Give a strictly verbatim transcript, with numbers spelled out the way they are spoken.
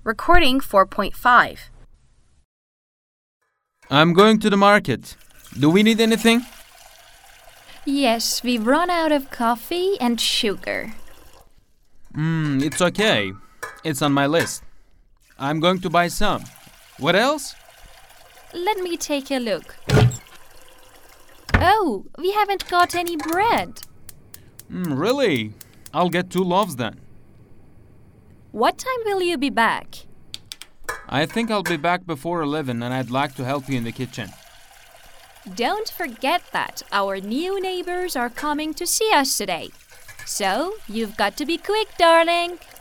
Recording four point five. I'm going to the market. Do we need anything? Yes, we've run out of coffee and sugar. Hmm, it's okay. It's on my list. I'm going to buy some. What else? Let me take a look. Oh, we haven't got any bread. Mm, really? I'll get two loaves then. What time will you be back? I think I'll be back before eleven and I'd like to help you in the kitchen. Don't forget that our new neighbors are coming to see us today. So, you've got to be quick, darling.